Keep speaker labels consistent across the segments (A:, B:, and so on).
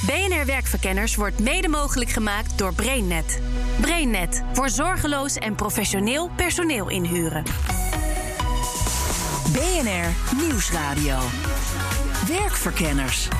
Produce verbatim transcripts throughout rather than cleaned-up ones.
A: B N R Werkverkenners wordt mede mogelijk gemaakt door BrainNet. BrainNet, voor zorgeloos en professioneel personeel inhuren.
B: B N R Nieuwsradio. Werkverkenners.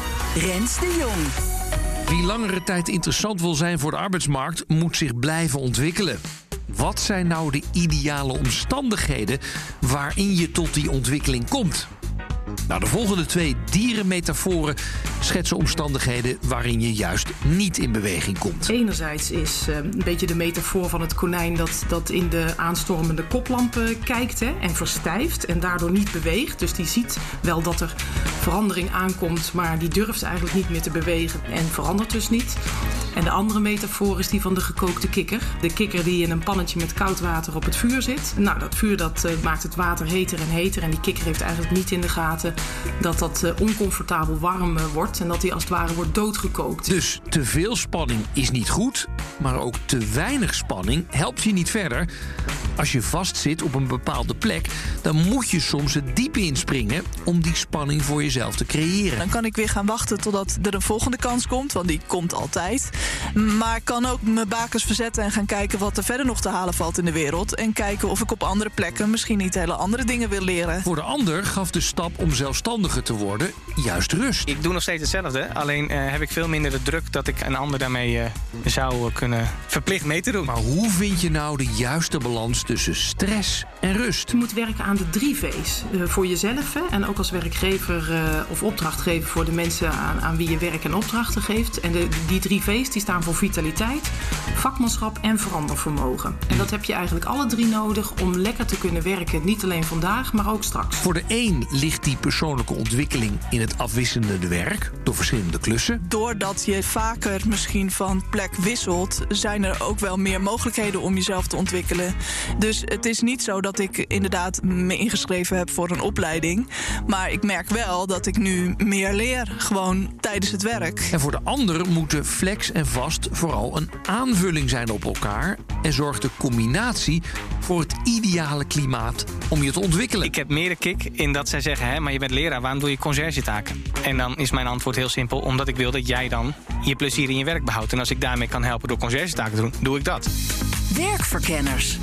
B: Rens de Jong.
C: Wie langere tijd interessant wil zijn voor de arbeidsmarkt, moet zich blijven ontwikkelen. Wat zijn nou de ideale omstandigheden waarin je tot die ontwikkeling komt? Nou, de volgende twee dierenmetaforen schetsen omstandigheden waarin je juist niet in beweging komt.
D: Enerzijds is uh, een beetje de metafoor van het konijn dat, dat in de aanstormende koplampen kijkt hè, en verstijft en daardoor niet beweegt. Dus die ziet wel dat er verandering aankomt, maar die durft eigenlijk niet meer te bewegen en verandert dus niet. En de andere metafoor is die van de gekookte kikker. De kikker die in een pannetje met koud water op het vuur zit. Nou, dat vuur dat, uh, maakt het water heter en heter. En die kikker heeft eigenlijk niet in de gaten dat dat uh, oncomfortabel warm uh, wordt. En dat hij als het ware wordt doodgekookt.
C: Dus te veel spanning is niet goed, maar ook te weinig spanning helpt je niet verder. Als je vastzit op een bepaalde plek, dan moet je soms het diepe inspringen om die spanning voor jezelf te creëren.
E: Dan kan ik weer gaan wachten totdat er een volgende kans komt, want die komt altijd. Maar ik kan ook mijn bakens verzetten en gaan kijken wat er verder nog te halen valt in de wereld. En kijken of ik op andere plekken misschien niet hele andere dingen wil leren.
C: Voor de ander gaf de stap om zelfstandiger te worden juist rust.
F: Ik doe nog steeds hetzelfde, alleen uh, heb ik veel minder de druk dat ik een ander daarmee uh, zou uh, kunnen verplicht mee te doen.
C: Maar hoe vind je nou de juiste balans tussen stress en rust?
D: Je moet werken aan de drie V's. Uh, voor jezelf hè, en ook als werkgever uh, of opdrachtgever voor de mensen aan, aan wie je werk en opdrachten geeft. En de, die drie V's die staan voor vitaliteit, vakmanschap en verandervermogen. En dat heb je eigenlijk alle drie nodig om lekker te kunnen werken. Niet alleen vandaag, maar ook straks.
C: Voor de een ligt die persoonlijke ontwikkeling in het afwisselende werk door verschillende klussen.
E: Doordat je vaker misschien van plek wisselt, zijn er ook wel meer mogelijkheden om jezelf te ontwikkelen. Dus het is niet zo dat ik inderdaad me ingeschreven heb voor een opleiding. Maar ik merk wel dat ik nu meer leer, gewoon tijdens het werk.
C: En voor de ander moeten flex en vast vooral een aanvulling zijn op elkaar en zorgt de combinatie voor het ideale klimaat om je te ontwikkelen.
F: Ik heb meer de kick in dat zij zeggen, hè, maar je bent leraar, waarom doe je conciërgetaken? En dan is mijn antwoord heel simpel, omdat ik wil dat jij dan je plezier in je werk behoudt. En als ik daarmee kan helpen door conciërgetaken te doen, doe ik dat.
B: Werkverkenners.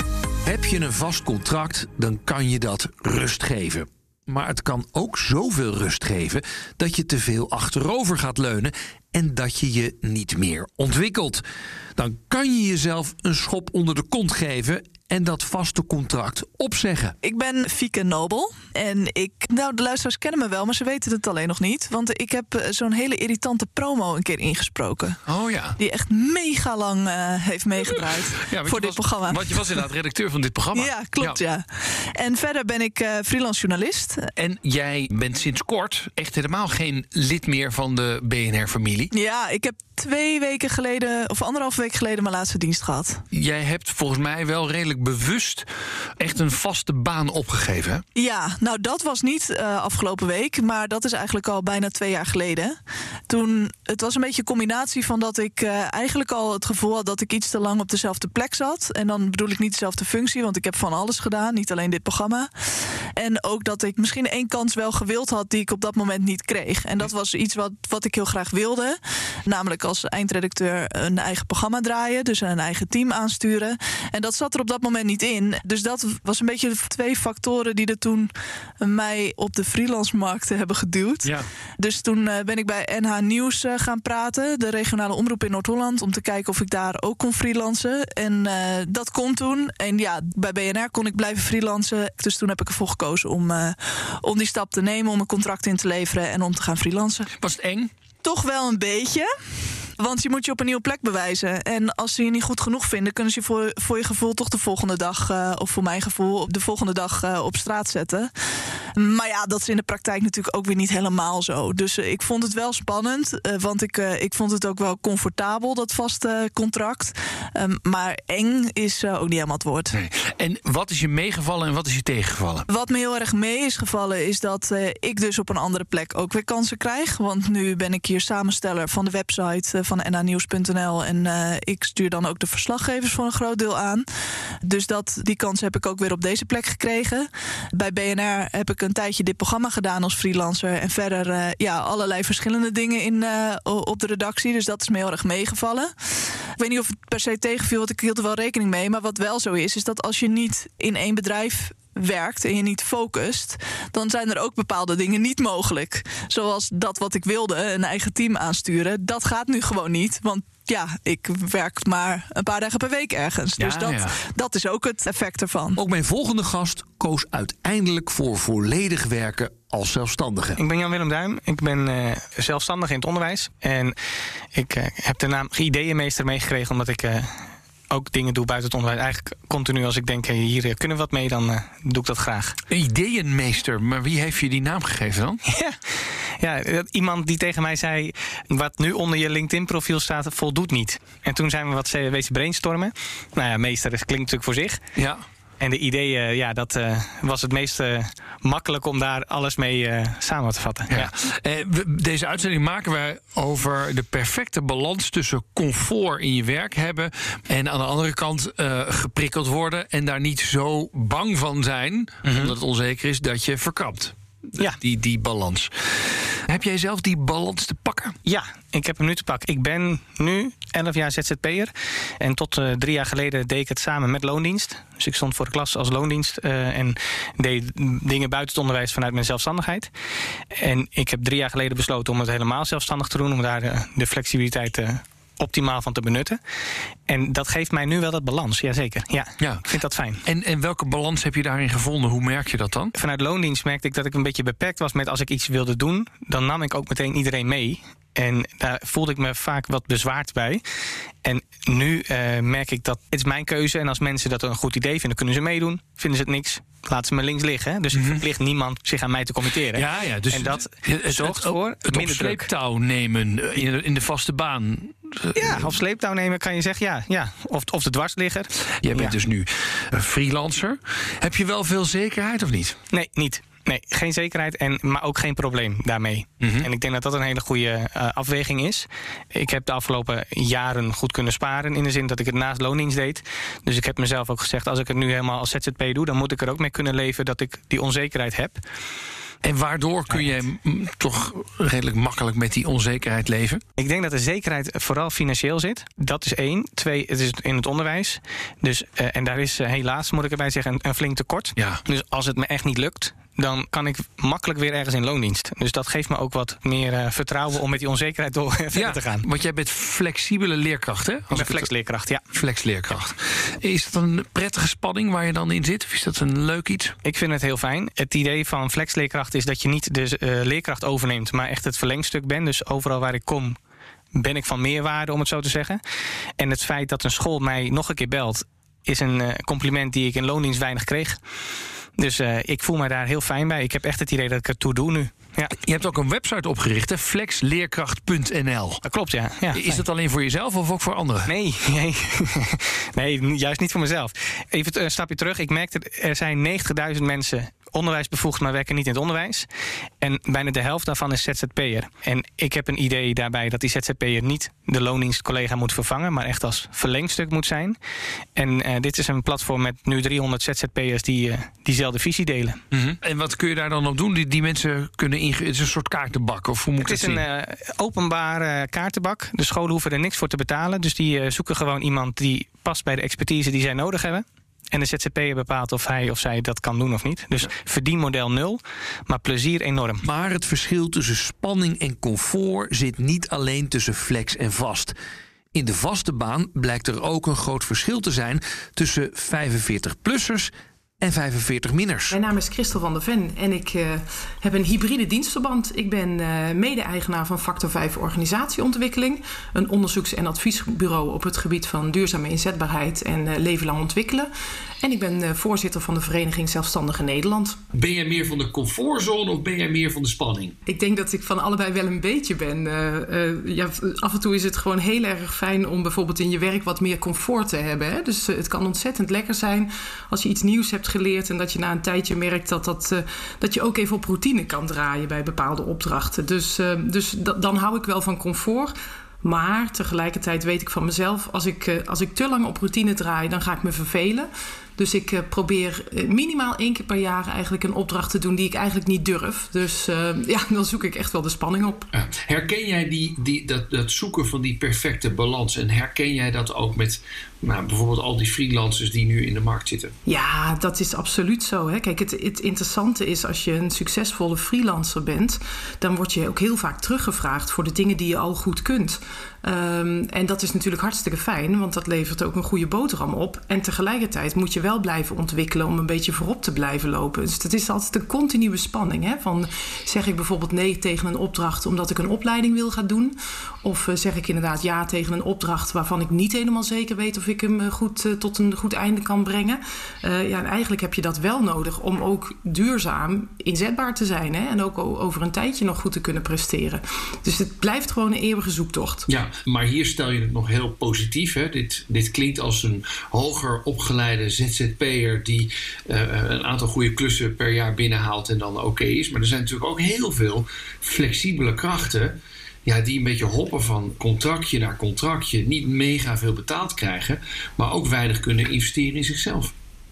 C: Heb je een vast contract, dan kan je dat rust geven. Maar het kan ook zoveel rust geven dat je te veel achterover gaat leunen en dat je je niet meer ontwikkelt. Dan kan je jezelf een schop onder de kont geven en dat vaste contract opzeggen.
E: Ik ben Fieke Nobel en ik, nou de luisteraars kennen me wel, maar ze weten het alleen nog niet. Want ik heb zo'n hele irritante promo een keer ingesproken.
G: Oh ja.
E: Die echt mega lang uh, heeft meegedraaid
G: ja,
E: voor dit
G: was,
E: programma.
G: Want je was inderdaad redacteur van dit programma.
E: Ja, klopt ja. ja. En verder ben ik uh, freelance journalist.
G: En jij bent sinds kort echt helemaal geen lid meer van de B N R-familie.
E: Ja, ik heb twee weken geleden, of anderhalf week geleden, mijn laatste dienst gehad.
G: Jij hebt volgens mij wel redelijk bewust echt een vaste baan opgegeven, hè?
E: Ja, nou dat was niet uh, afgelopen week, maar dat is eigenlijk al bijna twee jaar geleden. Toen, het was een beetje een combinatie van dat ik uh, eigenlijk al het gevoel had dat ik iets te lang op dezelfde plek zat. En dan bedoel ik niet dezelfde functie, want ik heb van alles gedaan, niet alleen dit programma. En ook dat ik misschien één kans wel gewild had die ik op dat moment niet kreeg. En dat was iets wat, wat ik heel graag wilde. Namelijk als eindredacteur een eigen programma draaien, dus een eigen team aansturen. En dat zat er op dat moment niet in. Dus dat was een beetje de twee factoren die er toen mij op de freelance-markt hebben geduwd. Ja. Dus toen uh, ben ik bij N H Nieuws uh, gaan praten, de regionale omroep in Noord-Holland, om te kijken of ik daar ook kon freelancen. En uh, dat kon toen. En ja, bij B N R kon ik blijven freelancen. Dus toen heb ik ervoor gekozen om, uh, om die stap te nemen, om een contract in te leveren en om te gaan freelancen.
G: Was het eng?
E: Toch wel een beetje. Want je moet je op een nieuwe plek bewijzen. En als ze je niet goed genoeg vinden, kunnen ze je voor, voor je gevoel toch de volgende dag, uh, of voor mijn gevoel, de volgende dag uh, op straat zetten. Maar ja, dat is in de praktijk natuurlijk ook weer niet helemaal zo. Dus uh, ik vond het wel spannend, uh, want ik, uh, ik vond het ook wel comfortabel, dat vaste contract. Um, maar eng is uh, ook niet helemaal het woord.
G: Nee. En wat is je meegevallen en wat is je tegengevallen?
E: Wat me heel erg mee is gevallen is dat uh, ik dus op een andere plek ook weer kansen krijg. Want nu ben ik hier samensteller van de website uh, van N H nieuws punt n l en uh, ik stuur dan ook de verslaggevers voor een groot deel aan. Dus dat, die kans heb ik ook weer op deze plek gekregen. Bij B N R heb ik een tijdje dit programma gedaan als freelancer. En verder uh, ja, allerlei verschillende dingen in, uh, op de redactie. Dus dat is me heel erg meegevallen. Ik weet niet of het per se tegenviel, want ik hield er wel rekening mee. Maar wat wel zo is, is dat als je niet in één bedrijf werkt en je niet focust, dan zijn er ook bepaalde dingen niet mogelijk. Zoals dat wat ik wilde, een eigen team aansturen. Dat gaat nu gewoon niet, want ja, ik werk maar een paar dagen per week ergens.
C: Ja,
E: dus dat,
C: ja.
E: dat is ook het effect ervan.
C: Ook mijn volgende gast koos uiteindelijk voor volledig werken als zelfstandige.
F: Ik ben Jan-Willem Duim. Ik ben uh, zelfstandig in het onderwijs. En ik uh, heb de naam ideeënmeester meegekregen omdat ik Uh, ook dingen doe buiten het onderwijs. Eigenlijk continu als ik denk, hey, hier kunnen we wat mee, dan uh, doe ik dat graag.
G: Ideeënmeester, maar wie heeft je die naam gegeven dan?
F: Ja, ja, iemand die tegen mij zei, wat nu onder je LinkedIn-profiel staat, voldoet niet. En toen zijn we wat wezen brainstormen. Nou ja, meester, dat klinkt natuurlijk voor zich.
G: Ja.
F: En de ideeën, ja, dat uh, was het meest uh, makkelijk om daar alles mee uh, samen te vatten.
G: Ja.
F: Ja.
G: Uh, we, deze uitzending maken wij over de perfecte balans tussen comfort in je werk hebben en aan de andere kant uh, geprikkeld worden en daar niet zo bang van zijn, mm-hmm. omdat het onzeker is, dat je verkrapt.
F: Ja.
G: Die, die balans. Heb jij zelf die balans te pakken?
F: Ja, ik heb hem nu te pakken. Ik ben nu elf jaar Z Z P'er. En tot uh, drie jaar geleden deed ik het samen met loondienst. Dus ik stond voor de klas als loondienst. Uh, en deed dingen buiten het onderwijs vanuit mijn zelfstandigheid. En ik heb drie jaar geleden besloten om het helemaal zelfstandig te doen. Om daar de, de flexibiliteit uh, optimaal van te benutten. En dat geeft mij nu wel dat balans, jazeker. Ja, ja. Ik vind dat fijn.
G: En, en welke balans heb je daarin gevonden? Hoe merk je dat dan?
F: Vanuit loondienst merkte ik dat ik een beetje beperkt was met als ik iets wilde doen, dan nam ik ook meteen iedereen mee. En daar voelde ik me vaak wat bezwaard bij. En nu uh, merk ik dat het is mijn keuze. En als mensen dat een goed idee vinden, kunnen ze meedoen. Vinden ze het niks, laten ze me links liggen. Dus mm-hmm. ik verplicht niemand zich aan mij te committeren.
G: Ja, ja, dus
F: en dat
G: het,
F: zorgt
G: het,
F: voor
G: het
F: minder
G: op sleeptouw nemen in de, in de vaste baan.
F: Ja, op sleeptouw nemen kan je zeggen, ja. ja. Of, of de dwarsligger.
G: Jij bent
F: ja.
G: dus nu freelancer. Heb je wel veel zekerheid of niet?
F: Nee, niet. Nee, geen zekerheid, en, maar ook geen probleem daarmee. Mm-hmm. En ik denk dat dat een hele goede uh, afweging is. Ik heb de afgelopen jaren goed kunnen sparen, in de zin dat ik het naast loondienst deed. Dus ik heb mezelf ook gezegd, als ik het nu helemaal als Z Z P doe, dan moet ik er ook mee kunnen leven dat ik die onzekerheid heb.
G: En waardoor kun je toch redelijk makkelijk met die onzekerheid leven?
F: Ik denk dat de zekerheid vooral financieel zit. Dat is één. Twee, het is in het onderwijs. Dus, uh, en daar is uh, helaas, moet ik erbij zeggen, een, een flink tekort.
G: Ja.
F: Dus als het me echt niet lukt, dan kan ik makkelijk weer ergens in loondienst. Dus dat geeft me ook wat meer uh, vertrouwen om met die onzekerheid door verder
G: ja,
F: te gaan.
G: Want jij bent flexibele leerkracht, hè?
F: Als ik ben flexleerkracht, ja.
G: Flexleerkracht. Is dat een prettige spanning waar je dan in zit? Of is dat een leuk iets?
F: Ik vind het heel fijn. Het idee van flexleerkracht is dat je niet de uh, leerkracht overneemt, maar echt het verlengstuk bent. Dus overal waar ik kom, ben ik van meerwaarde, om het zo te zeggen. En het feit dat een school mij nog een keer belt, is een uh, compliment die ik in loondienst weinig kreeg. Dus uh, ik voel me daar heel fijn bij. Ik heb echt het idee dat ik het toe doe nu. Ja.
G: Je hebt ook een website opgericht, hè? flexleerkracht punt n l.
F: Dat klopt, ja. ja
G: is dat alleen voor jezelf of ook voor anderen?
F: Nee, nee. nee, juist niet voor mezelf. Even een stapje terug. Ik merkte, er zijn negentigduizend mensen onderwijsbevoegd, maar werken niet in het onderwijs. En bijna de helft daarvan is Z Z P'er. En ik heb een idee daarbij dat die Z Z P'er niet de loondienstcollega moet vervangen, maar echt als verlengstuk moet zijn. En uh, dit is een platform met nu driehonderd Z Z P'ers die uh, diezelfde visie delen.
G: Mm-hmm. En wat kun je daar dan op doen? Die, die mensen kunnen inge- het is een soort kaartenbak, of hoe moet
F: het
G: ik het zien?
F: Het is een uh, openbare kaartenbak. De scholen hoeven er niks voor te betalen. Dus die uh, zoeken gewoon iemand die past bij de expertise die zij nodig hebben. En de Z Z P'er bepaalt of hij of zij dat kan doen of niet. Dus verdienmodel nul, maar plezier enorm.
C: Maar het verschil tussen spanning en comfort zit niet alleen tussen flex en vast. In de vaste baan blijkt er ook een groot verschil te zijn tussen vijfenveertig-plussers en vijfenveertig-minners.
D: Mijn naam is Christel van der Ven en ik uh, heb een hybride dienstverband. Ik ben uh, mede-eigenaar van Factor vijf Organisatieontwikkeling, een onderzoeks- en adviesbureau op het gebied van duurzame inzetbaarheid en uh, leven lang ontwikkelen. En ik ben uh, voorzitter van de Vereniging Zelfstandigen Nederland.
C: Ben jij meer van de comfortzone of ben jij meer van de spanning?
D: Ik denk dat ik van allebei wel een beetje ben. Uh, uh, ja, af en toe is het gewoon heel erg fijn om bijvoorbeeld in je werk wat meer comfort te hebben. Hè? Dus uh, het kan ontzettend lekker zijn als je iets nieuws hebt geleerd en dat je na een tijdje merkt dat, dat, uh, dat je ook even op routine kan draaien bij bepaalde opdrachten. Dus, uh, dus d- dan hou ik wel van comfort. Maar tegelijkertijd weet ik van mezelf, als ik, uh, als ik te lang op routine draai, dan ga ik me vervelen. Dus ik uh, probeer uh, minimaal één keer per jaar eigenlijk een opdracht te doen die ik eigenlijk niet durf. Dus uh, ja, dan zoek ik echt wel de spanning op.
G: Uh, herken jij die, die, dat, dat zoeken van die perfecte balans? En herken jij dat ook met nou, bijvoorbeeld al die freelancers die nu in de markt zitten?
D: Ja, dat is absoluut zo. Hè. Kijk, het, het interessante is als je een succesvolle freelancer bent, dan word je ook heel vaak teruggevraagd voor de dingen die je al goed kunt. Um, en dat is natuurlijk hartstikke fijn, want dat levert ook een goede boterham op. En tegelijkertijd moet je wel blijven ontwikkelen om een beetje voorop te blijven lopen. Dus het is altijd een continue spanning. Hè? Van, zeg ik bijvoorbeeld nee tegen een opdracht omdat ik een opleiding wil gaan doen? Of uh, zeg ik inderdaad ja tegen een opdracht waarvan ik niet helemaal zeker weet of ik hem uh, goed uh, tot een goed einde kan brengen? Uh, ja, en eigenlijk heb je dat wel nodig om ook duurzaam inzetbaar te zijn. Hè? En ook over een tijdje nog goed te kunnen presteren. Dus het blijft gewoon een eeuwige zoektocht.
G: Ja, maar hier stel je het nog heel positief. Hè? Dit, dit klinkt als een hoger opgeleide Z Z P'er die uh, een aantal goede klussen per jaar binnenhaalt en dan oké okay is. Maar er zijn natuurlijk ook heel veel flexibele krachten, ja, die een beetje hoppen van contractje naar contractje, niet mega veel betaald krijgen, maar ook weinig kunnen investeren in zichzelf.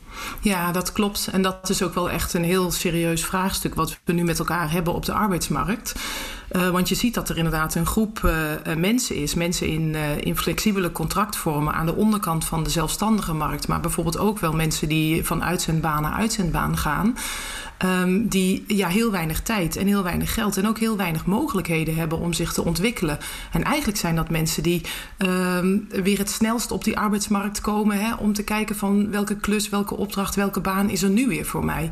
D: Ja, dat klopt. En dat is ook wel echt een heel serieus vraagstuk wat we nu met elkaar hebben op de arbeidsmarkt. Uh, want je ziet dat er inderdaad een groep uh, mensen is. Mensen in, uh, in flexibele contractvormen aan de onderkant van de zelfstandige markt. Maar bijvoorbeeld ook wel mensen die van uitzendbaan naar uitzendbaan gaan. Um, die ja, heel weinig tijd en heel weinig geld en ook heel weinig mogelijkheden hebben om zich te ontwikkelen. En eigenlijk zijn dat mensen die um, weer het snelst op die arbeidsmarkt komen, hè, om te kijken van welke klus, welke opdracht, welke baan is er nu weer voor mij.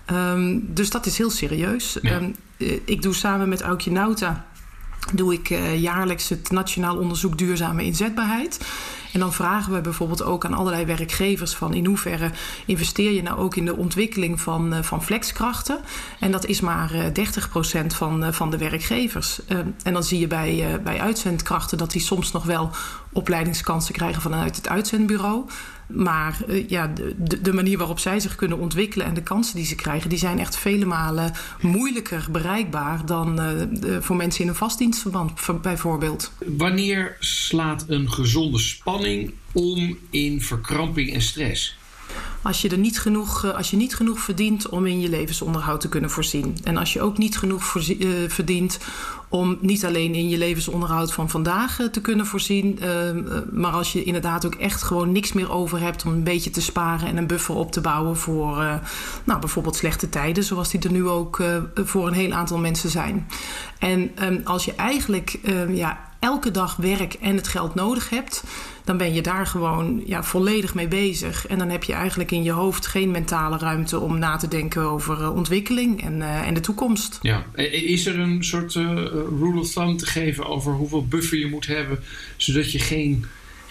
D: Um, dus dat is heel serieus. Ja. Um, ik doe samen met Aukje Nauta doe ik uh, jaarlijks het Nationaal Onderzoek Duurzame Inzetbaarheid. En dan vragen we bijvoorbeeld ook aan allerlei werkgevers van in hoeverre investeer je nou ook in de ontwikkeling van, uh, van flexkrachten. En dat is maar uh, dertig procent van, uh, van de werkgevers. Uh, en dan zie je bij, uh, bij uitzendkrachten dat die soms nog wel opleidingskansen krijgen vanuit het uitzendbureau. Maar uh, ja, de, de manier waarop zij zich kunnen ontwikkelen en de kansen die ze krijgen, die zijn echt vele malen moeilijker bereikbaar dan uh, de, voor mensen in een vastdienstverband bijvoorbeeld.
G: Wanneer slaat een gezonde spanning om in verkramping en stress?
D: Als je er niet genoeg, als je niet genoeg verdient om in je levensonderhoud te kunnen voorzien. En als je ook niet genoeg voorzie, uh, verdient om niet alleen in je levensonderhoud van vandaag uh, te kunnen voorzien. Uh, uh, maar als je inderdaad ook echt gewoon niks meer over hebt om een beetje te sparen en een buffer op te bouwen voor uh, nou, bijvoorbeeld slechte tijden. Zoals die er nu ook uh, voor een heel aantal mensen zijn. En um, als je eigenlijk uh, ja, elke dag werk en het geld nodig hebt, dan ben je daar gewoon ja, volledig mee bezig. En dan heb je eigenlijk in je hoofd geen mentale ruimte om na te denken over uh, ontwikkeling en, uh, en de toekomst.
G: Ja. Is er een soort uh, rule of thumb te geven over hoeveel buffer je moet hebben, zodat je geen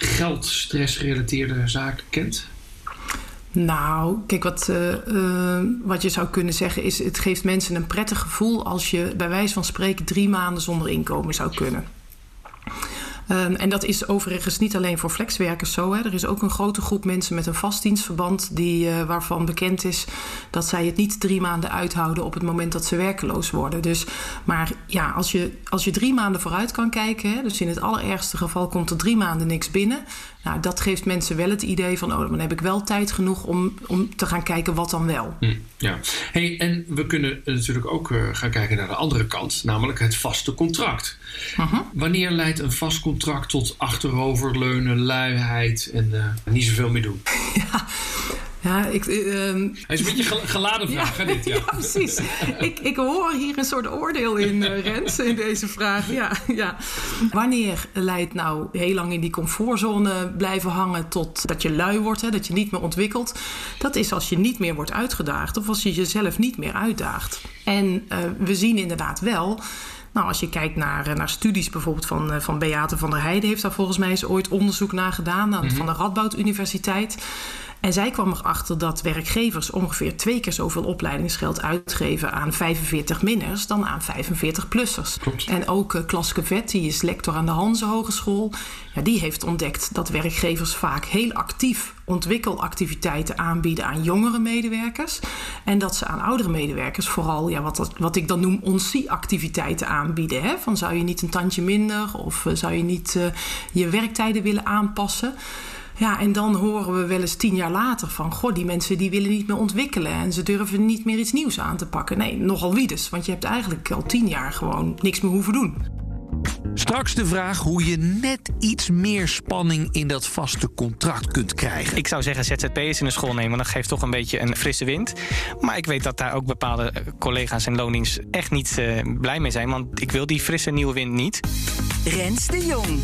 G: geldstressgerelateerde zaken kent?
D: Nou, kijk, wat, uh, uh, wat je zou kunnen zeggen is, het geeft mensen een prettig gevoel als je bij wijze van spreken drie maanden zonder inkomen zou kunnen. Um, en dat is overigens niet alleen voor flexwerkers zo. Hè. Er is ook een grote groep mensen met een vastdienstverband die, uh, waarvan bekend is dat zij het niet drie maanden uithouden op het moment dat ze werkeloos worden. Dus, maar ja, als je, als je drie maanden vooruit kan kijken, hè, dus in het allerergste geval komt er drie maanden niks binnen. Nou, dat geeft mensen wel het idee van, oh, dan heb ik wel tijd genoeg om, om te gaan kijken wat dan wel.
G: Hm, ja, hey, en we kunnen natuurlijk ook uh, gaan kijken naar de andere kant, namelijk het vaste contract. Uh-huh. Wanneer leidt een vast contract tot achteroverleunen, luiheid en uh, niet zoveel meer doen?
D: Ja. Ja, ik, uh,
G: Hij is een beetje gel- geladen vraag, ja, hè, dit? Ja,
D: ja precies. ik, ik hoor hier een soort oordeel in, uh, Rens, in deze vraag. Ja, ja. Wanneer leidt nou heel lang in die comfortzone blijven hangen tot dat je lui wordt, hè, dat je niet meer ontwikkelt? Dat is als je niet meer wordt uitgedaagd of als je jezelf niet meer uitdaagt. En uh, we zien inderdaad wel. Nou, als je kijkt naar, naar studies bijvoorbeeld van, van Beate van der Heijden, heeft daar volgens mij eens ooit onderzoek naar gedaan, aan, mm-hmm. van de Radboud Universiteit. En zij kwam erachter dat werkgevers ongeveer twee keer zoveel opleidingsgeld uitgeven aan vijfenveertig-minners dan aan vijfenveertig-plussers.
G: Klopt.
D: En ook uh, Klaske Vet, die is lector aan de Hanze Hogeschool, ja, die heeft ontdekt dat werkgevers vaak heel actief ontwikkelactiviteiten aanbieden aan jongere medewerkers. En dat ze aan oudere medewerkers vooral, ja, wat, wat ik dan noem, onsie-activiteiten aanbieden. Hè? Van zou je niet een tandje minder of uh, zou je niet uh, je werktijden willen aanpassen? Ja, en dan horen we wel eens tien jaar later van... goh, die mensen die willen niet meer ontwikkelen... en ze durven niet meer iets nieuws aan te pakken. Nee, nogal wie dus. Want je hebt eigenlijk al tien jaar gewoon niks meer hoeven doen.
C: Straks de vraag hoe je net iets meer spanning in dat vaste contract kunt krijgen.
F: Ik zou zeggen Z Z P'ers in de school nemen, want dat geeft toch een beetje een frisse wind. Maar ik weet dat daar ook bepaalde collega's in loondienst echt niet uh, blij mee zijn. Want ik wil die frisse nieuwe wind niet.
B: Rens de Jong.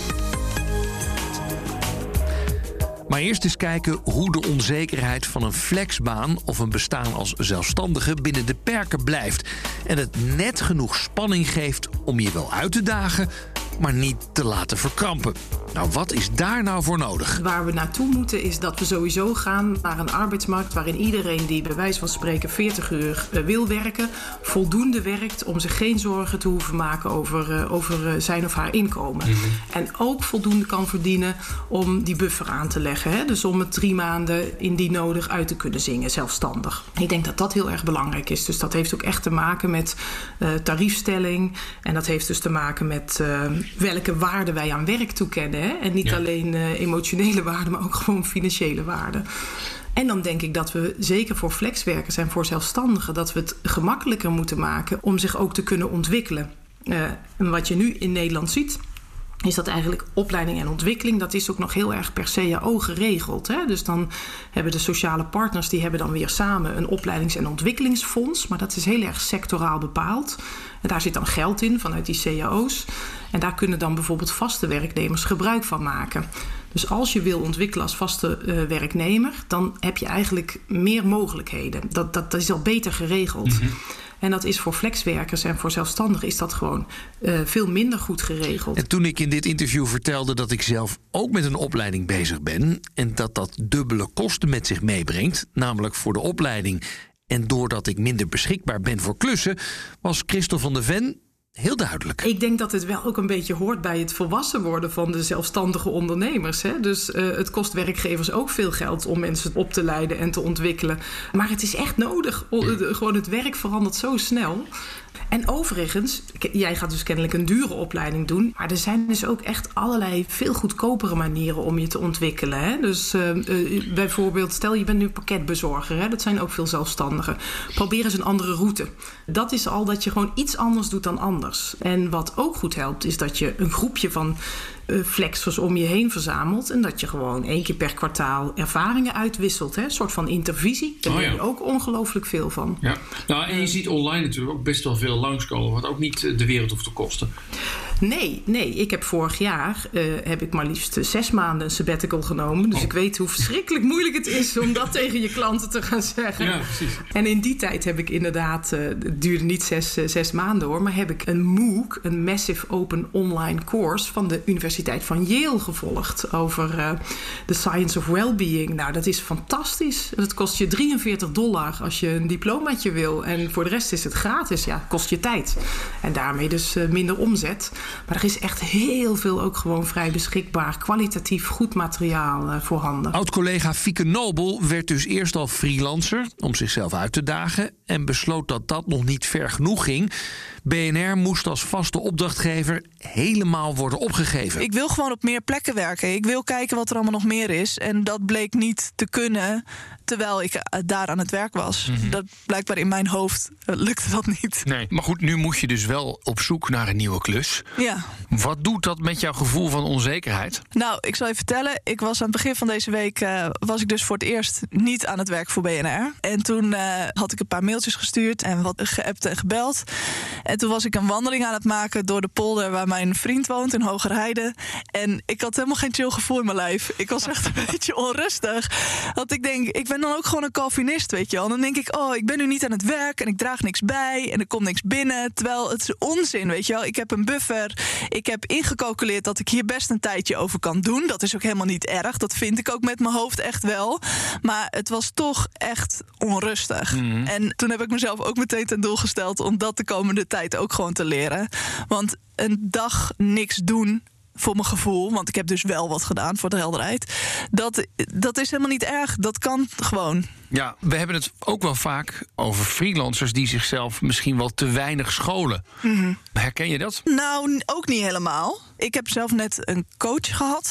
C: Maar eerst eens kijken hoe de onzekerheid van een flexbaan of een bestaan als zelfstandige binnen de perken blijft. En het net genoeg spanning geeft om je wel uit te dagen, maar niet te laten verkrampen. Nou, wat is daar nou voor nodig?
D: Waar we naartoe moeten is dat we sowieso gaan naar een arbeidsmarkt waarin iedereen die bij wijze van spreken veertig uur uh, wil werken, voldoende werkt om zich geen zorgen te hoeven maken over, uh, over uh, zijn of haar inkomen. Mm-hmm. En ook voldoende kan verdienen om die buffer aan te leggen. Hè? Dus om het drie maanden indien nodig uit te kunnen zingen, zelfstandig. Ik denk dat dat heel erg belangrijk is. Dus dat heeft ook echt te maken met uh, tariefstelling. En dat heeft dus te maken met uh, welke waarde wij aan werk toekennen. Hè? En niet ja. alleen uh, emotionele waarden, maar ook gewoon financiële waarden. En dan denk ik dat we, zeker voor flexwerkers en voor zelfstandigen, dat we het gemakkelijker moeten maken om zich ook te kunnen ontwikkelen. Uh, en wat je nu in Nederland ziet, is dat eigenlijk opleiding en ontwikkeling, dat is ook nog heel erg per C A O geregeld. Hè? Dus dan hebben de sociale partners, die hebben dan weer samen een opleidings- en ontwikkelingsfonds. Maar dat is heel erg sectoraal bepaald. En daar zit dan geld in vanuit die C A O's. En daar kunnen dan bijvoorbeeld vaste werknemers gebruik van maken. Dus als je wil ontwikkelen als vaste uh, werknemer, dan heb je eigenlijk meer mogelijkheden. Dat, dat, dat is al beter geregeld. Mm-hmm. En dat is voor flexwerkers en voor zelfstandigen is dat gewoon uh, veel minder goed geregeld.
C: En toen ik in dit interview vertelde dat ik zelf ook met een opleiding bezig ben en dat dat dubbele kosten met zich meebrengt, namelijk voor de opleiding en doordat ik minder beschikbaar ben voor klussen, was Christel van der Ven heel duidelijk.
D: Ik denk dat het wel ook een beetje hoort bij het volwassen worden van de zelfstandige ondernemers. Hè? Dus uh, het kost werkgevers ook veel geld om mensen op te leiden en te ontwikkelen. Maar het is echt nodig. Gewoon het werk verandert zo snel. En overigens, jij gaat dus kennelijk een dure opleiding doen. Maar er zijn dus ook echt allerlei veel goedkopere manieren om je te ontwikkelen. Hè? Dus uh, uh, bijvoorbeeld, stel je bent nu pakketbezorger. Hè? Dat zijn ook veel zelfstandigen. Probeer eens een andere route. Dat is al dat je gewoon iets anders doet dan anders. En wat ook goed helpt, is dat je een groepje van uh, flexers om je heen verzamelt. En dat je gewoon één keer per kwartaal ervaringen uitwisselt. Hè? Een soort van intervisie. Daar oh, ja. heb je ook ongelooflijk veel van.
G: Ja. Nou, en je ziet online natuurlijk ook best wel veel langskomen, wat ook niet de wereld hoeft te kosten.
D: Nee, nee. Ik heb vorig jaar uh, heb ik maar liefst zes maanden een sabbatical genomen. Dus oh. ik weet hoe verschrikkelijk moeilijk het is om dat tegen je klanten te gaan zeggen.
G: Ja, precies.
D: En in die tijd heb ik inderdaad, uh, het duurde niet zes, uh, zes maanden hoor, maar heb ik een MOOC, een Massive Open Online Course van de Universiteit van Yale gevolgd over uh, the Science of Wellbeing. Nou, dat is fantastisch. Dat kost je drieënveertig dollar als je een diplomaatje wil. En voor de rest is het gratis. Ja, kost je tijd. En daarmee dus uh, minder omzet. Maar er is echt heel veel ook gewoon vrij beschikbaar, kwalitatief goed materiaal uh, voorhanden.
C: Oud-collega Fieke Nobel werd dus eerst al freelancer om zichzelf uit te dagen en besloot dat dat nog niet ver genoeg ging. B N R moest als vaste opdrachtgever helemaal worden opgegeven.
E: Ik wil gewoon op meer plekken werken. Ik wil kijken wat er allemaal nog meer is. En dat bleek niet te kunnen terwijl ik daar aan het werk was. Mm-hmm. Dat blijkbaar in mijn hoofd uh, lukte dat niet.
G: Nee, maar goed, nu moet je dus wel op zoek naar een nieuwe klus.
E: Ja.
G: Wat doet dat met jouw gevoel van onzekerheid?
E: Nou, ik zal je vertellen. Ik was aan het begin van deze week uh, was ik dus voor het eerst niet aan het werk voor B N R. En toen uh, had ik een paar mailtjes gestuurd en wat geappt en gebeld. En toen was ik een wandeling aan het maken door de polder waar mijn vriend woont in Hogerheide. En ik had helemaal geen chill gevoel in mijn lijf. Ik was echt een beetje onrustig. Want ik denk, ik ben dan ook gewoon een Calvinist, weet je wel. Dan denk ik, oh, ik ben nu niet aan het werk en ik draag niks bij en er komt niks binnen. Terwijl het is onzin, weet je wel. Ik heb een buffer. Ik heb ingecalculeerd dat ik hier best een tijdje over kan doen. Dat is ook helemaal niet erg. Dat vind ik ook met mijn hoofd echt wel. Maar het was toch echt onrustig. Mm-hmm. En toen heb ik mezelf ook meteen ten doel gesteld om dat de komende tijd ook gewoon te leren. Want een dag niks doen, voor mijn gevoel, want ik heb dus wel wat gedaan voor de helderheid. Dat, dat is helemaal niet erg. Dat kan gewoon.
G: Ja, we hebben het ook wel vaak over freelancers die zichzelf misschien wel te weinig scholen. Mm-hmm. Herken je dat?
E: Nou, ook niet helemaal. Ik heb zelf net een coach gehad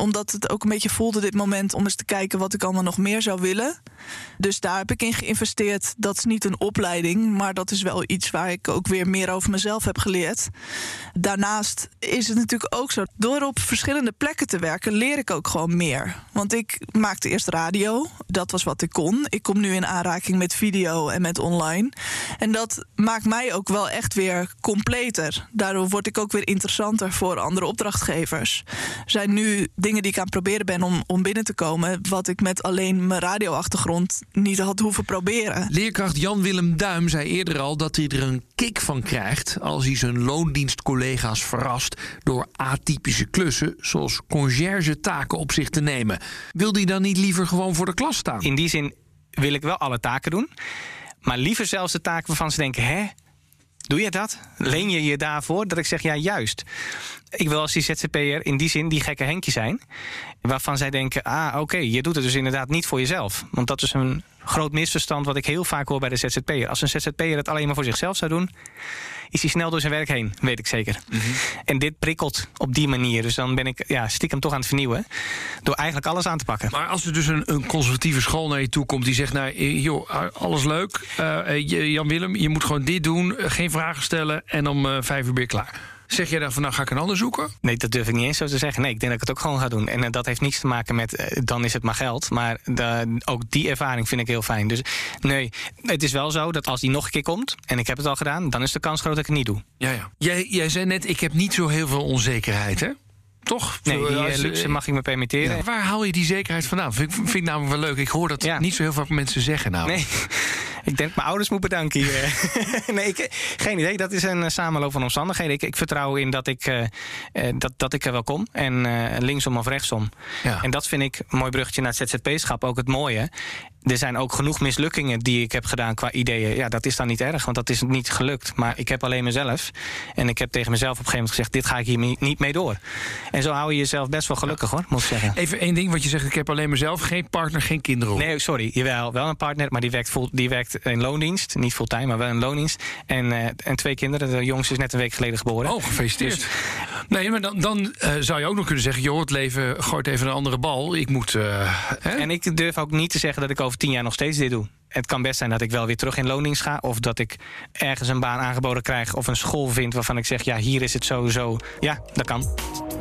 E: Omdat het ook een beetje voelde dit moment om eens te kijken wat ik allemaal nog meer zou willen. Dus daar heb ik in geïnvesteerd. Dat is niet een opleiding, maar dat is wel iets waar ik ook weer meer over mezelf heb geleerd. Daarnaast is het natuurlijk ook zo. Door op verschillende plekken te werken, leer ik ook gewoon meer. Want ik maakte eerst radio. Dat was wat ik kon. Ik kom nu in aanraking met video en met online. En dat maakt mij ook wel echt weer completer. Daardoor word ik ook weer interessanter voor andere opdrachtgevers. Er zijn nu dingen die ik aan het proberen ben om, om binnen te komen, wat ik met alleen mijn radioachtergrond niet had hoeven proberen.
C: Leerkracht Jan-Willem Duim zei eerder al dat hij er een kick van krijgt als hij zijn loondienstcollega's verrast door atypische klussen zoals conciërge-taken op zich te nemen. Wil hij dan niet liever gewoon voor de klas staan?
F: In die zin wil ik wel alle taken doen, maar liever zelfs de taken waarvan ze denken, hè? Doe je dat? Leen je je daarvoor? Dat ik zeg, ja, juist. Ik wil als die Z Z P'er in die zin die gekke Henkje zijn, waarvan zij denken, ah, oké, okay, je doet het dus inderdaad niet voor jezelf. Want dat is een groot misverstand wat ik heel vaak hoor bij de Z Z P'er. Als een Z Z P'er het alleen maar voor zichzelf zou doen, is hij snel door zijn werk heen, weet ik zeker. Mm-hmm. En dit prikkelt op die manier. Dus dan ben ik ja, stiekem toch aan het vernieuwen, door eigenlijk alles aan te pakken.
G: Maar als er dus een, een conservatieve school naar je toe komt die zegt, nou, joh, alles leuk, uh, Jan-Willem, je moet gewoon dit doen, geen vragen stellen en om uh, vijf uur ben je klaar. Zeg jij dan van, nou ga ik een ander zoeken?
F: Nee, dat durf ik niet eens zo te zeggen. Nee, ik denk dat ik het ook gewoon ga doen. En uh, dat heeft niets te maken met, uh, dan is het maar geld. Maar de, ook die ervaring vind ik heel fijn. Dus nee, het is wel zo dat als die nog een keer komt, en ik heb het al gedaan, dan is de kans groot dat ik het niet doe.
G: Ja, ja. Jij, jij zei net, ik heb niet zo heel veel onzekerheid, hè? Toch?
F: Nee, die
G: als,
F: luxe mag ik me permitteren.
G: Ja, waar haal je die zekerheid vandaan? Vind, vind ik namelijk wel leuk. Ik hoor dat ja. niet zo heel veel mensen zeggen. Nou.
F: Nee. Ik denk mijn ouders moet bedanken hier. nee, ik, geen idee. Dat is een samenloop van omstandigheden. Ik, ik vertrouw in dat ik, uh, dat, dat ik er wel kom. En uh, linksom of rechtsom. Ja. En dat vind ik, een mooi bruggetje naar het Z Z P-schap, ook het mooie. Er zijn ook genoeg mislukkingen die ik heb gedaan qua ideeën. Ja, dat is dan niet erg, want dat is niet gelukt. Maar ik heb alleen mezelf. En ik heb tegen mezelf op een gegeven moment gezegd, dit ga ik hier niet mee door. En zo hou je jezelf best wel gelukkig, hoor, moet ik zeggen.
G: Even één ding, wat je zegt, ik heb alleen mezelf, geen partner, geen kinderen.
F: Nee, sorry, jawel, wel een partner, maar die werkt, full, die werkt in loondienst. Niet fulltime, maar wel in loondienst. En, uh, en twee kinderen, de jongste is net een week geleden geboren.
G: Oh, gefeliciteerd. Dus, nee, maar dan, dan uh, zou je ook nog kunnen zeggen, joh, het leven gooit even een andere bal. Ik moet... Uh,
F: en ik durf ook niet te zeggen dat ik over tien jaar nog steeds dit doe. Het kan best zijn dat ik wel weer terug in loondienst ga, of dat ik ergens een baan aangeboden krijg of een school vind waarvan ik zeg, ja, hier is het sowieso. Ja, dat kan.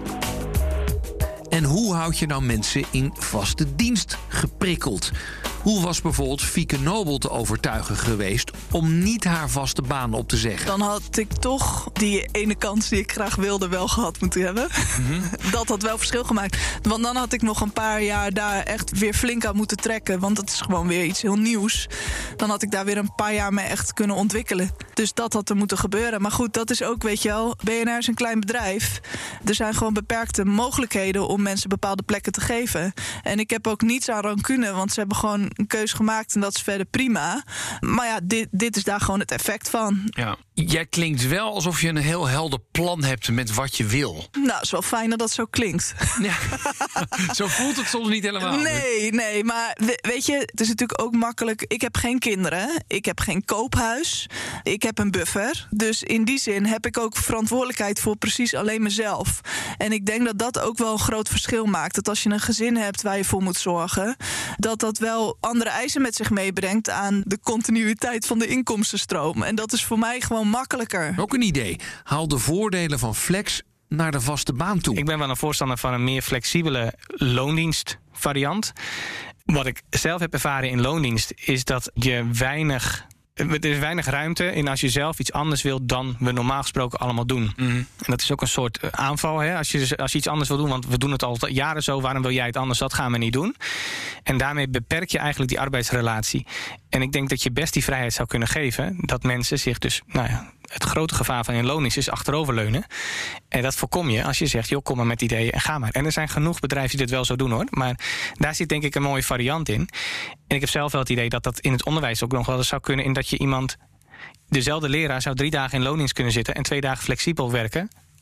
C: En hoe houd je nou mensen in vaste dienst geprikkeld? Hoe was bijvoorbeeld Fieke Nobel te overtuigen geweest om niet haar vaste baan op te zeggen?
E: Dan had ik toch die ene kans die ik graag wilde wel gehad moeten hebben. Mm-hmm. Dat had wel verschil gemaakt. Want dan had ik nog een paar jaar daar echt weer flink aan moeten trekken. Want dat is gewoon weer iets heel nieuws. Dan had ik daar weer een paar jaar mee echt kunnen ontwikkelen. Dus dat had er moeten gebeuren. Maar goed, dat is ook, weet je wel, B N R is een klein bedrijf. Er zijn gewoon beperkte mogelijkheden om mensen bepaalde plekken te geven. En ik heb ook niets aan rancune, want ze hebben gewoon een keuze gemaakt en dat is verder prima. Maar ja, dit, dit is daar gewoon het effect van.
G: Ja. Jij klinkt wel alsof je een heel helder plan hebt met wat je wil.
E: Nou, het is wel fijn dat dat zo klinkt.
G: Ja. Zo voelt het soms niet helemaal.
E: Nee, nee, maar weet je, het is natuurlijk ook makkelijk. Ik heb geen kinderen, ik heb geen koophuis, ik heb een buffer. Dus in die zin heb ik ook verantwoordelijkheid voor precies alleen mezelf. En ik denk dat dat ook wel een groot verschil maakt. Dat als je een gezin hebt waar je voor moet zorgen, dat dat wel andere eisen met zich meebrengt aan de continuïteit van de inkomstenstroom. En dat is voor mij gewoon makkelijker.
C: Ook een idee. Haal de voordelen van flex naar de vaste baan toe.
F: Ik ben wel een voorstander van een meer flexibele loondienstvariant. Wat ik zelf heb ervaren in loondienst is dat je weinig... Er is weinig ruimte in als je zelf iets anders wilt dan we normaal gesproken allemaal doen. Mm. En dat is ook een soort aanval. Hè? Als, je, als je iets anders wil doen, want we doen het al jaren zo, waarom wil jij het anders? Dat gaan we niet doen. En daarmee beperk je eigenlijk die arbeidsrelatie. En ik denk dat je best die vrijheid zou kunnen geven dat mensen zich dus, nou ja, het grote gevaar van in loondienst is achteroverleunen. En dat voorkom je als je zegt, joh, kom maar met ideeën en ga maar. En er zijn genoeg bedrijven die dit wel zo doen, hoor. Maar daar zit denk ik een mooie variant in. En ik heb zelf wel het idee dat dat in het onderwijs ook nog wel eens zou kunnen, in dat je iemand, dezelfde leraar zou drie dagen in loondienst kunnen zitten en twee dagen flexibel werken.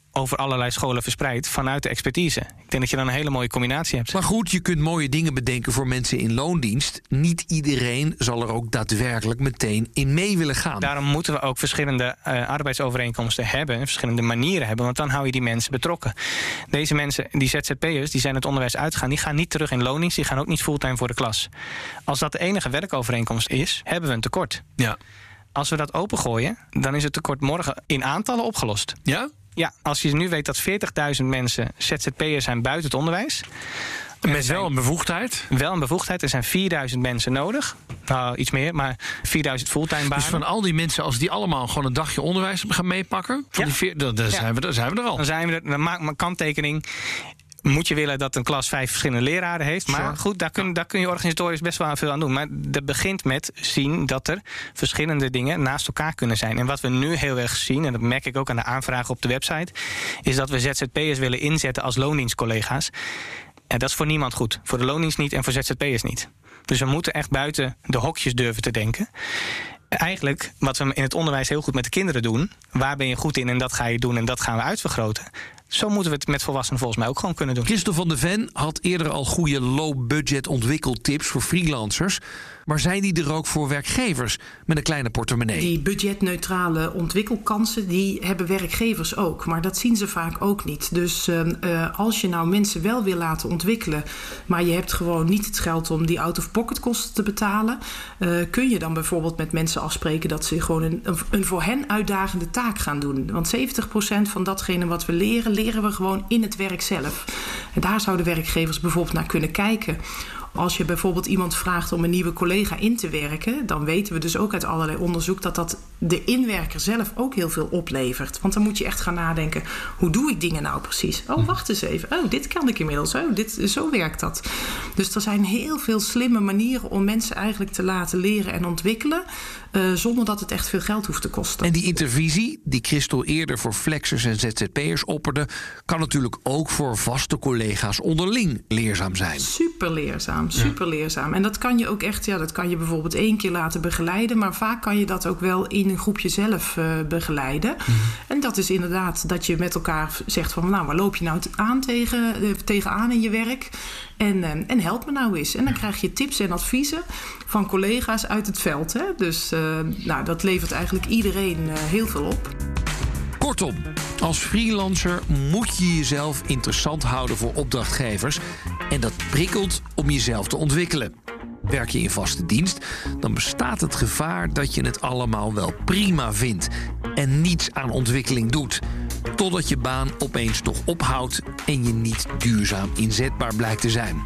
F: over allerlei scholen verspreid vanuit de expertise. Ik denk dat je dan een hele mooie combinatie hebt.
C: Maar goed, je kunt mooie dingen bedenken voor mensen in loondienst. Niet iedereen zal er ook daadwerkelijk meteen in mee willen gaan.
F: Daarom moeten we ook verschillende uh, arbeidsovereenkomsten hebben, verschillende manieren hebben, want dan hou je die mensen betrokken. Deze mensen, die Z Z P'ers, die zijn het onderwijs uitgegaan, die gaan niet terug in loondienst, die gaan ook niet fulltime voor de klas. Als dat de enige werkovereenkomst is, hebben we een tekort.
G: Ja.
F: Als we dat opengooien, dan is het tekort morgen in aantallen opgelost.
G: Ja?
F: Ja, als je nu weet dat veertigduizend mensen Z Z P'ers zijn buiten het onderwijs.
G: Met wel een bevoegdheid?
F: Wel een bevoegdheid. Er zijn vierduizend mensen nodig. Nou, iets meer, maar vierduizend fulltime banen.
G: Dus van al die mensen, als die allemaal gewoon een dagje onderwijs gaan meepakken, van
F: Ja.
G: die veer, dan, dan,
F: Ja.
G: zijn we, dan zijn we er al.
F: Dan zijn we er, dan maak maar kanttekening. Moet je willen dat een klas vijf verschillende leraren heeft. Maar
G: Sure.
F: goed, daar kun, daar kun je organisatorisch best wel veel aan doen. Maar dat begint met zien dat er verschillende dingen naast elkaar kunnen zijn. En wat we nu heel erg zien, en dat merk ik ook aan de aanvragen op de website, is dat we Z Z P'ers willen inzetten als loondienstcollega's. En dat is voor niemand goed. Voor de loondienst niet en voor Z Z P'ers niet. Dus we moeten echt buiten de hokjes durven te denken. Eigenlijk, wat we in het onderwijs heel goed met de kinderen doen, waar ben je goed in en dat ga je doen en dat gaan we uitvergroten. Zo moeten we het met volwassenen volgens mij ook gewoon kunnen doen.
C: Christel van de Ven had eerder al goede low-budget ontwikkeltips voor freelancers. Maar zijn die er ook voor werkgevers met een kleine portemonnee?
D: Die budgetneutrale ontwikkelkansen, die hebben werkgevers ook. Maar dat zien ze vaak ook niet. Dus uh, als je nou mensen wel wil laten ontwikkelen, maar je hebt gewoon niet het geld om die out-of-pocket kosten te betalen, uh, kun je dan bijvoorbeeld met mensen afspreken dat ze gewoon een, een voor hen uitdagende taak gaan doen. Want zeventig procent van datgene wat we leren, leren we gewoon in het werk zelf. En daar zouden werkgevers bijvoorbeeld naar kunnen kijken. Als je bijvoorbeeld iemand vraagt om een nieuwe collega in te werken, dan weten we dus ook uit allerlei onderzoek dat dat de inwerker zelf ook heel veel oplevert. Want dan moet je echt gaan nadenken, hoe doe ik dingen nou precies? Oh, wacht eens even. Oh, dit kan ik inmiddels. Oh, dit, zo werkt dat. Dus er zijn heel veel slimme manieren om mensen eigenlijk te laten leren en ontwikkelen, uh, zonder dat het echt veel geld hoeft te kosten.
C: En die intervisie, die Christel eerder voor flexers en Z Z P'ers opperde, kan natuurlijk ook voor vaste collega's onderling leerzaam zijn.
D: Super leerzaam, super leerzaam. En dat kan je ook echt, ja, dat kan je bijvoorbeeld één keer laten begeleiden, maar vaak kan je dat ook wel in een groepje zelf uh, begeleiden. Mm. En dat is inderdaad dat je met elkaar zegt van, nou, waar loop je nou aan tegen, uh, tegenaan in je werk? En, uh, en help me nou eens. En dan krijg je tips en adviezen van collega's uit het veld. Hè? Dus uh, nou, dat levert eigenlijk iedereen uh, heel veel op.
C: Kortom, als freelancer moet je jezelf interessant houden voor opdrachtgevers. En dat prikkelt om jezelf te ontwikkelen. Werk je in vaste dienst, dan bestaat het gevaar dat je het allemaal wel prima vindt en niets aan ontwikkeling doet. Totdat je baan opeens toch ophoudt en je niet duurzaam inzetbaar blijkt te zijn.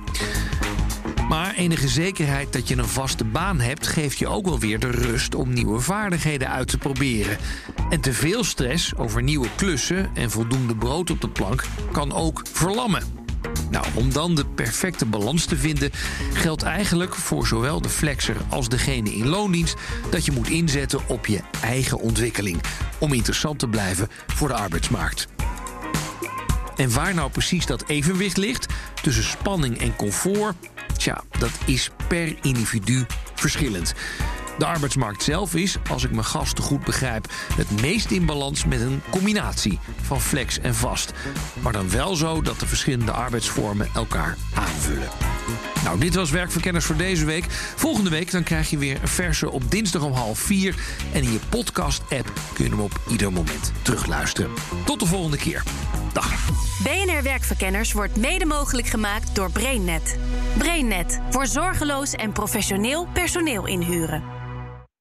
C: Maar enige zekerheid dat je een vaste baan hebt, geeft je ook wel weer de rust om nieuwe vaardigheden uit te proberen. En te veel stress over nieuwe klussen en voldoende brood op de plank kan ook verlammen. Nou, om dan de perfecte balans te vinden, geldt eigenlijk voor zowel de flexer als degene in loondienst dat je moet inzetten op je eigen ontwikkeling om interessant te blijven voor de arbeidsmarkt. En waar nou precies dat evenwicht ligt tussen spanning en comfort, tja, dat is per individu verschillend. De arbeidsmarkt zelf is, als ik mijn gasten goed begrijp, het meest in balans met een combinatie van flex en vast. Maar dan wel zo dat de verschillende arbeidsvormen elkaar aanvullen. Nou, dit was Werkverkenners voor deze week. Volgende week dan krijg je weer een verse op dinsdag om half vier. En in je podcast-app kun je hem op ieder moment terugluisteren. Tot de volgende keer. Dag.
A: B N R Werkverkenners wordt mede mogelijk gemaakt door BrainNet. BrainNet voor zorgeloos en professioneel personeel inhuren.